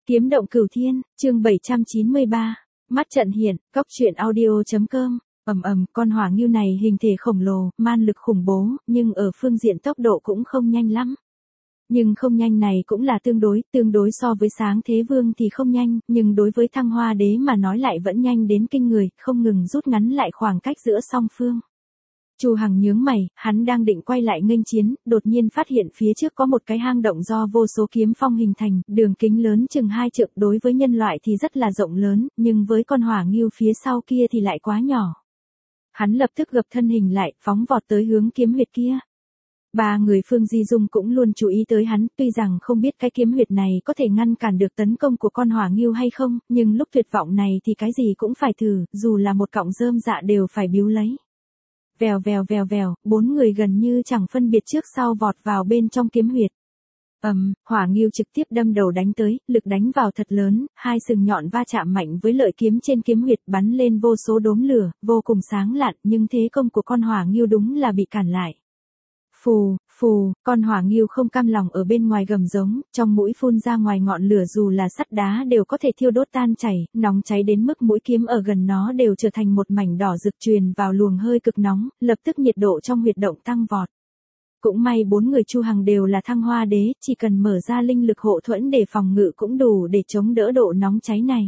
Kiếm động cửu thiên, chương 793. Mắt trận hiện, cóc truyện audio.com. Con hỏa ngưu này hình thể khổng lồ, man lực khủng bố, nhưng ở phương diện tốc độ cũng không nhanh lắm. Nhưng không nhanh này cũng là tương đối so với Sáng Thế Vương thì không nhanh, nhưng đối với Thăng Hoa Đế mà nói lại vẫn nhanh đến kinh người, không ngừng rút ngắn lại khoảng cách giữa song phương. Chu Hằng nhướng mày, hắn đang định quay lại nghênh chiến, đột nhiên phát hiện phía trước có một cái hang động do vô số kiếm phong hình thành, đường kính lớn chừng 2 trượng, đối với nhân loại thì rất là rộng lớn, nhưng với con hỏa ngưu phía sau kia thì lại quá nhỏ. Hắn lập tức gập thân hình lại, phóng vọt tới hướng kiếm huyệt kia. Ba người Phương Di Dung cũng luôn chú ý tới hắn, tuy rằng không biết cái kiếm huyệt này có thể ngăn cản được tấn công của con hỏa ngưu hay không, nhưng lúc tuyệt vọng này thì cái gì cũng phải thử, dù là một cọng rơm dạ đều phải biếu lấy. Vèo, 4 người gần như chẳng phân biệt trước sau vọt vào bên trong kiếm huyệt. Hỏa ngưu trực tiếp đâm đầu đánh tới, lực đánh vào thật lớn, hai sừng nhọn va chạm mạnh với lợi kiếm trên kiếm huyệt, bắn lên vô số đốm lửa, vô cùng sáng lạn, nhưng thế công của con hỏa ngưu đúng là bị cản lại. Phù, con hỏa ngưu không cam lòng ở bên ngoài gầm giống, trong mũi phun ra ngoài ngọn lửa, dù là sắt đá đều có thể thiêu đốt tan chảy, nóng cháy đến mức mũi kiếm ở gần nó đều trở thành một mảnh đỏ rực, truyền vào luồng hơi cực nóng, lập tức nhiệt độ trong huyệt động tăng vọt. Cũng may 4 người Chu Hằng đều là Thăng Hoa Đế, chỉ cần mở ra linh lực hộ thuẫn để phòng ngự cũng đủ để chống đỡ độ nóng cháy này.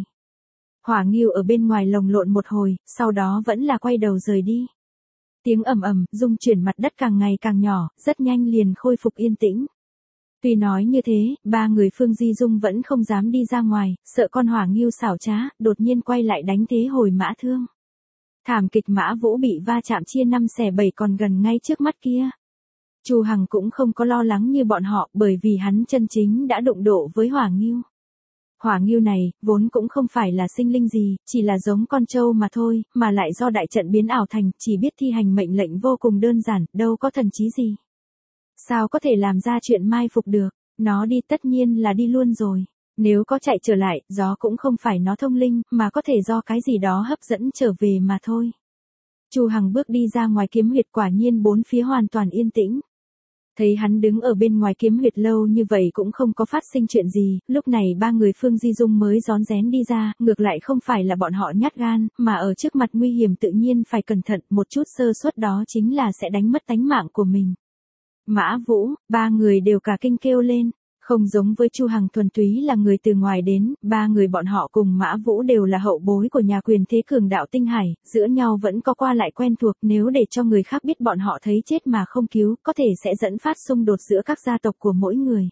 Hỏa ngưu ở bên ngoài lồng lộn một hồi, sau đó vẫn là quay đầu rời đi. Tiếng rung chuyển mặt đất càng ngày càng nhỏ, rất nhanh liền khôi phục yên tĩnh. Tuy nói như thế, ba người Phương Di Dung vẫn không dám đi ra ngoài, sợ con hỏa ngưu xảo trá, đột nhiên quay lại đánh thế hồi mã thương. Thảm kịch Mã Vũ bị va chạm chia 5 xẻ 7 còn gần ngay trước mắt kia. Chu Hằng cũng không có lo lắng như bọn họ, bởi vì hắn chân chính đã đụng độ với hỏa ngưu. Hỏa ngưu này, vốn cũng không phải là sinh linh gì, chỉ là giống con trâu mà thôi, mà lại do đại trận biến ảo thành, chỉ biết thi hành mệnh lệnh vô cùng đơn giản, đâu có thần trí gì. Sao có thể làm ra chuyện mai phục được, nó đi tất nhiên là đi luôn rồi. Nếu có chạy trở lại, gió cũng không phải nó thông linh, mà có thể do cái gì đó hấp dẫn trở về mà thôi. Chu Hằng bước đi ra ngoài kiếm huyệt, quả nhiên bốn phía hoàn toàn yên tĩnh. Thấy hắn đứng ở bên ngoài kiếm huyệt lâu như vậy cũng không có phát sinh chuyện gì, lúc này ba người Phương Di Dung mới rón rén đi ra, ngược lại không phải là bọn họ nhát gan, mà ở trước mặt nguy hiểm tự nhiên phải cẩn thận, một chút sơ suất đó chính là sẽ đánh mất tánh mạng của mình. Mã Vũ, ba người đều cả kinh kêu lên. Không giống với Chu Hằng thuần túy là người từ ngoài đến, ba người bọn họ cùng Mã Vũ đều là hậu bối của nhà quyền thế cường đạo Tinh Hải, giữa nhau vẫn có qua lại quen thuộc, nếu để cho người khác biết bọn họ thấy chết mà không cứu, có thể sẽ dẫn phát xung đột giữa các gia tộc của mỗi người.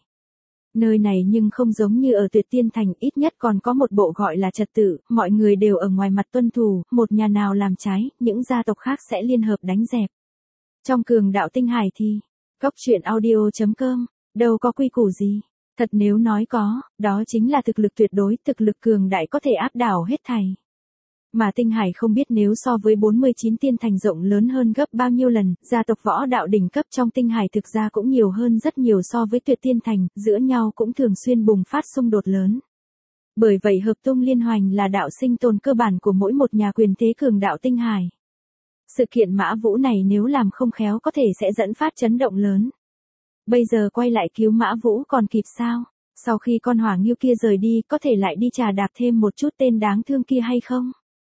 Nơi này nhưng không giống như ở Tuyệt Tiên Thành, ít nhất còn có một bộ gọi là trật tự, mọi người đều ở ngoài mặt tuân thủ, một nhà nào làm trái, những gia tộc khác sẽ liên hợp đánh dẹp. Trong cường đạo Tinh Hải thì, cóc truyện audio.com, đâu có quy củ gì. Thật nếu nói có, đó chính là thực lực tuyệt đối, thực lực cường đại có thể áp đảo hết thảy. Mà Tinh Hải không biết nếu so với 49 tiên thành rộng lớn hơn gấp bao nhiêu lần, gia tộc võ đạo đỉnh cấp trong Tinh Hải thực ra cũng nhiều hơn rất nhiều so với Tuyệt Tiên Thành, giữa nhau cũng thường xuyên bùng phát xung đột lớn. Bởi vậy hợp tung liên hoành là đạo sinh tồn cơ bản của mỗi một nhà quyền thế cường đạo Tinh Hải. Sự kiện Mã Vũ này nếu làm không khéo có thể sẽ dẫn phát chấn động lớn. Bây giờ quay lại cứu Mã Vũ còn kịp sao? Sau khi con hỏa ngưu kia rời đi, có thể lại đi trà đạp thêm một chút tên đáng thương kia hay không?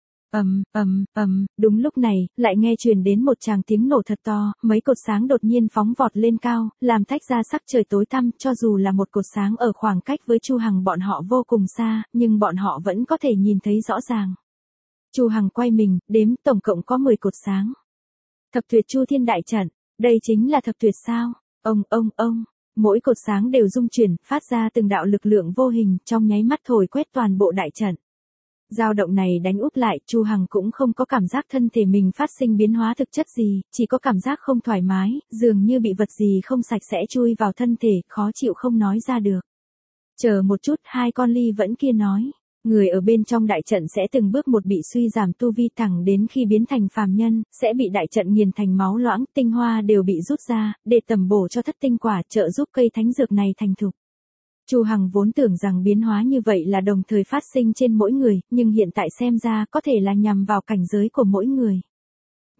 Đúng lúc này, lại nghe truyền đến một tràng tiếng nổ thật to, mấy cột sáng đột nhiên phóng vọt lên cao, làm tách ra sắc trời tối tăm, cho dù là một cột sáng ở khoảng cách với Chu Hằng bọn họ vô cùng xa, nhưng bọn họ vẫn có thể nhìn thấy rõ ràng. Chu Hằng quay mình, đếm tổng cộng có 10 cột sáng. Thập tuyệt Chu Thiên đại trận, đây chính là thập tuyệt sao? Mỗi cột sáng đều rung chuyển, phát ra từng đạo lực lượng vô hình, trong nháy mắt thổi quét toàn bộ đại trận. Dao động này đánh úp lại, Chu Hằng cũng không có cảm giác thân thể mình phát sinh biến hóa thực chất gì, chỉ có cảm giác không thoải mái, dường như bị vật gì không sạch sẽ chui vào thân thể, khó chịu không nói ra được. Chờ một chút, hai con ly vẫn kia nói. Người ở bên trong đại trận sẽ từng bước một bị suy giảm tu vi thẳng đến khi biến thành phàm nhân, sẽ bị đại trận nghiền thành máu loãng, tinh hoa đều bị rút ra, để tầm bổ cho thất tinh quả, trợ giúp cây thánh dược này thành thục. Chu Hằng vốn tưởng rằng biến hóa như vậy là đồng thời phát sinh trên mỗi người, nhưng hiện tại xem ra có thể là nhằm vào cảnh giới của mỗi người.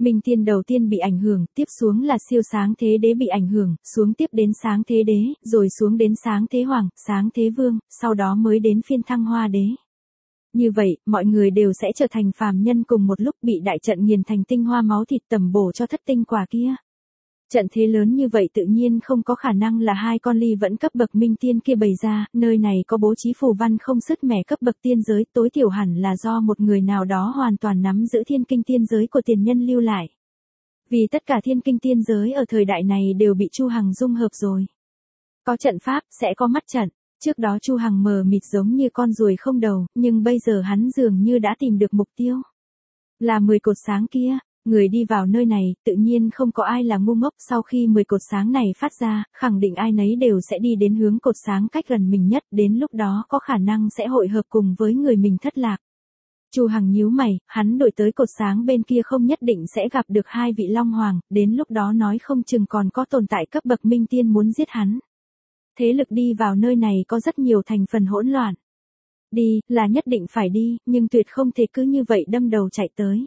Minh tiên đầu tiên bị ảnh hưởng, tiếp xuống là siêu sáng thế đế bị ảnh hưởng, xuống tiếp đến sáng thế đế, rồi xuống đến sáng thế hoàng, sáng thế vương, sau đó mới đến phiên thăng hoa đế. Như vậy, mọi người đều sẽ trở thành phàm nhân cùng một lúc bị đại trận nghiền thành tinh hoa máu thịt tẩm bổ cho thất tinh quả kia. Trận thế lớn như vậy tự nhiên không có khả năng là hai con ly vẫn cấp bậc minh tiên kia bày ra, nơi này có bố trí phù văn không sứt mẻ cấp bậc tiên giới, tối thiểu hẳn là do một người nào đó hoàn toàn nắm giữ thiên kinh tiên giới của tiền nhân lưu lại. Vì tất cả thiên kinh tiên giới ở thời đại này đều bị Chu Hằng dung hợp rồi. Có trận pháp, sẽ có mắt trận. Trước đó Chu Hằng mờ mịt giống như con ruồi không đầu, nhưng bây giờ hắn dường như đã tìm được mục tiêu. Là 10 cột sáng kia. Người đi vào nơi này, tự nhiên không có ai là ngu ngốc, sau khi 10 cột sáng này phát ra, khẳng định ai nấy đều sẽ đi đến hướng cột sáng cách gần mình nhất, đến lúc đó có khả năng sẽ hội hợp cùng với người mình thất lạc. Chu Hằng nhíu mày, hắn đổi tới cột sáng bên kia không nhất định sẽ gặp được hai vị Long Hoàng, đến lúc đó nói không chừng còn có tồn tại cấp bậc minh tiên muốn giết hắn. Thế lực đi vào nơi này có rất nhiều thành phần hỗn loạn. Đi, là nhất định phải đi, nhưng tuyệt không thể cứ như vậy đâm đầu chạy tới.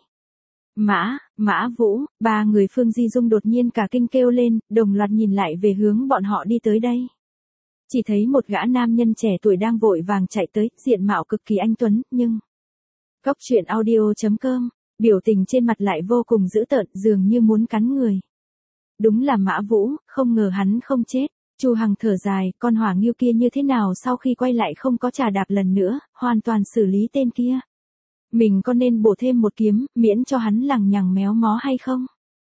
Mã Vũ, ba người Phương Di Dung đột nhiên cả kinh kêu lên, đồng loạt nhìn lại về hướng bọn họ đi tới đây. Chỉ thấy một gã nam nhân trẻ tuổi đang vội vàng chạy tới, diện mạo cực kỳ anh tuấn, nhưng... Góc truyện audio.com, biểu tình trên mặt lại vô cùng dữ tợn, dường như muốn cắn người. Đúng là Mã Vũ, không ngờ hắn không chết. Chu Hằng thở dài, con hỏa ngưu kia như thế nào sau khi quay lại không có trà đạp lần nữa, hoàn toàn xử lý tên kia. Mình có nên bổ thêm một kiếm, miễn cho hắn lằng nhằng méo mó hay không?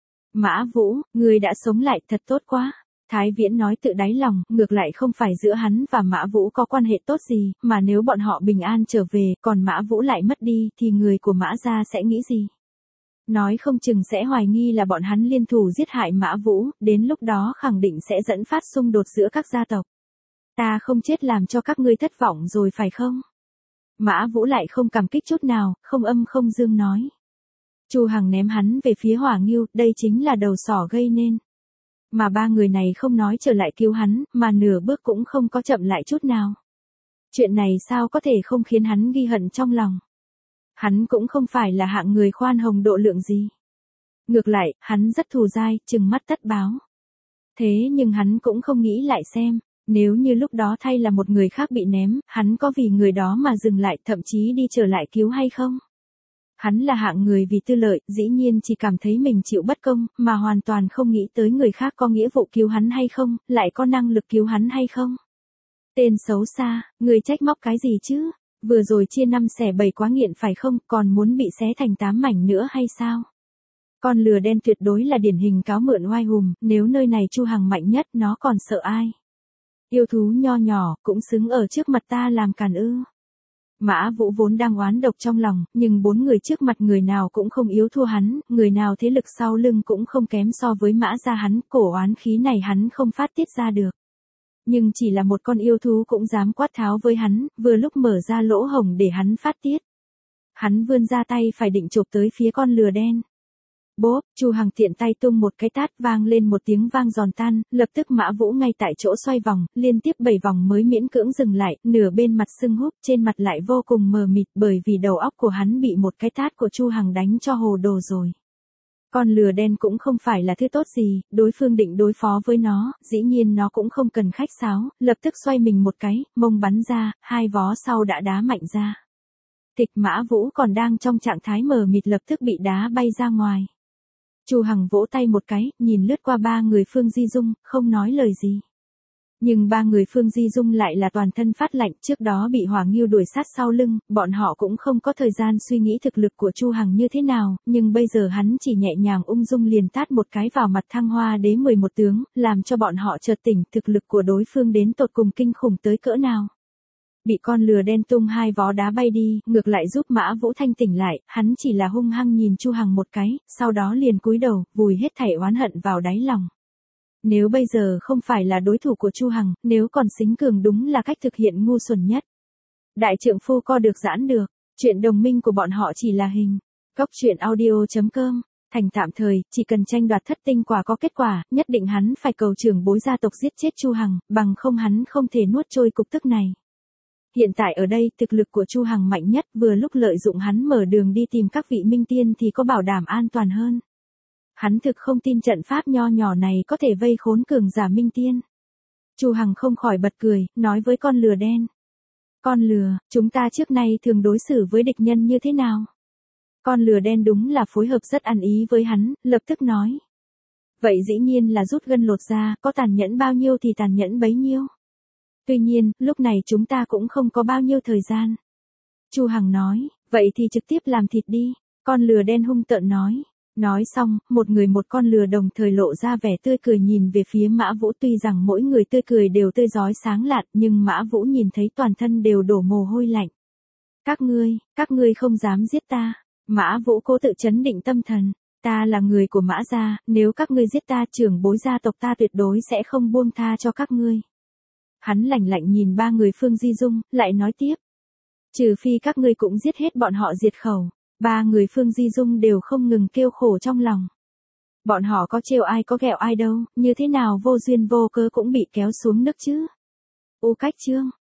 Mã Vũ, người đã sống lại thật tốt quá. Thái Viễn nói tự đáy lòng, ngược lại không phải giữa hắn và Mã Vũ có quan hệ tốt gì, mà nếu bọn họ bình an trở về, còn Mã Vũ lại mất đi, thì người của Mã gia sẽ nghĩ gì? Nói không chừng sẽ hoài nghi là bọn hắn liên thủ giết hại Mã Vũ, đến lúc đó khẳng định sẽ dẫn phát xung đột giữa các gia tộc. Ta không chết làm cho các ngươi thất vọng rồi phải không? Mã Vũ lại không cảm kích chút nào, không âm không dương nói. Chu Hằng ném hắn về phía Hỏa Ngưu, đây chính là đầu sỏ gây nên. Mà ba người này không nói trở lại cứu hắn, mà nửa bước cũng không có chậm lại chút nào. Chuyện này sao có thể không khiến hắn ghi hận trong lòng. Hắn cũng không phải là hạng người khoan hồng độ lượng gì. Ngược lại, hắn rất thù dai, trừng mắt tất báo. Thế nhưng hắn cũng không nghĩ lại xem, nếu như lúc đó thay là một người khác bị ném, hắn có vì người đó mà dừng lại, thậm chí đi trở lại cứu hay không? Hắn là hạng người vì tư lợi, dĩ nhiên chỉ cảm thấy mình chịu bất công, mà hoàn toàn không nghĩ tới người khác có nghĩa vụ cứu hắn hay không, lại có năng lực cứu hắn hay không. Tên xấu xa, người trách móc cái gì chứ? Vừa rồi chia 5 xẻ 7 quá nghiện phải không, còn muốn bị xé thành 8 mảnh nữa hay sao? Con lừa đen tuyệt đối là điển hình cáo mượn oai hùng, nếu nơi này Chu Hằng mạnh nhất nó còn sợ ai? Yêu thú nho nhỏ, cũng xứng ở trước mặt ta làm càn ư. Mã Vũ vốn đang oán độc trong lòng, nhưng 4 người trước mặt người nào cũng không yếu thua hắn, người nào thế lực sau lưng cũng không kém so với Mã gia hắn, cổ oán khí này hắn không phát tiết ra được. Nhưng chỉ là một con yêu thú cũng dám quát tháo với hắn, vừa lúc mở ra lỗ hổng để hắn phát tiết. Hắn vươn ra tay phải định chộp tới phía con lừa đen. Bốp, Chu Hằng tiện tay tung một cái tát vang lên một tiếng vang giòn tan, lập tức Mã Vũ ngay tại chỗ xoay vòng, liên tiếp 7 vòng mới miễn cưỡng dừng lại, nửa bên mặt sưng húp, trên mặt lại vô cùng mờ mịt bởi vì đầu óc của hắn bị một cái tát của Chu Hằng đánh cho hồ đồ rồi. Con lừa đen cũng không phải là thứ tốt gì, đối phương định đối phó với nó, dĩ nhiên nó cũng không cần khách sáo, lập tức xoay mình một cái, mông bắn ra, hai vó sau đã đá mạnh ra. Tịch Mã Vũ còn đang trong trạng thái mờ mịt lập tức bị đá bay ra ngoài. Chu Hằng vỗ tay một cái, nhìn lướt qua ba người Phương Di Dung, không nói lời gì. Nhưng ba người Phương Di Dung lại là toàn thân phát lạnh, trước đó bị Hỏa Ngưu đuổi sát sau lưng, bọn họ cũng không có thời gian suy nghĩ thực lực của Chu Hằng như thế nào, nhưng bây giờ hắn chỉ nhẹ nhàng ung dung liền tát một cái vào mặt Thăng Hoa Đế 11 tướng, làm cho bọn họ chợt tỉnh, thực lực của đối phương đến tột cùng kinh khủng tới cỡ nào. Bị con lừa đen tung hai vó đá bay đi, ngược lại giúp Mã Vũ thanh tỉnh lại, hắn chỉ là hung hăng nhìn Chu Hằng một cái, sau đó liền cúi đầu, vùi hết thảy oán hận vào đáy lòng. Nếu bây giờ không phải là đối thủ của Chu Hằng, nếu còn xính cường đúng là cách thực hiện ngu xuẩn nhất. Đại trượng phu co được giãn được, chuyện đồng minh của bọn họ chỉ là hình. Góc truyện audio.com, thành tạm thời, chỉ cần tranh đoạt thất tinh quả có kết quả, nhất định hắn phải cầu trưởng bối gia tộc giết chết Chu Hằng, bằng không hắn không thể nuốt trôi cục tức này. Hiện tại ở đây, thực lực của Chu Hằng mạnh nhất, vừa lúc lợi dụng hắn mở đường đi tìm các vị minh tiên thì có bảo đảm an toàn hơn. Hắn thực không tin trận pháp nho nhỏ này có thể vây khốn cường giả minh tiên. Chu Hằng không khỏi bật cười, nói với con lừa đen. Con lừa, chúng ta trước nay thường đối xử với địch nhân như thế nào? Con lừa đen đúng là phối hợp rất ăn ý với hắn, lập tức nói. Vậy dĩ nhiên là rút gân lột da, có tàn nhẫn bao nhiêu thì tàn nhẫn bấy nhiêu. Tuy nhiên, lúc này chúng ta cũng không có bao nhiêu thời gian. Chu Hằng nói, vậy thì trực tiếp làm thịt đi. Con lừa đen hung tợn nói. Nói xong, một người một con lừa đồng thời lộ ra vẻ tươi cười nhìn về phía Mã Vũ, tuy rằng mỗi người tươi cười đều tươi rói sáng lạn, nhưng Mã Vũ nhìn thấy toàn thân đều đổ mồ hôi lạnh. Các ngươi không dám giết ta. Mã Vũ cố tự trấn định tâm thần. Ta là người của Mã gia, nếu các ngươi giết ta, trưởng bối gia tộc ta tuyệt đối sẽ không buông tha cho các ngươi. Hắn lạnh lạnh nhìn ba người Phương Di Dung, lại nói tiếp. Trừ phi các ngươi cũng giết hết bọn họ diệt khẩu. Ba người Phương Di Dung đều không ngừng kêu khổ trong lòng. Bọn họ có trêu ai có ghẹo ai đâu, như thế nào vô duyên vô cớ cũng bị kéo xuống nước chứ. U Cách Chương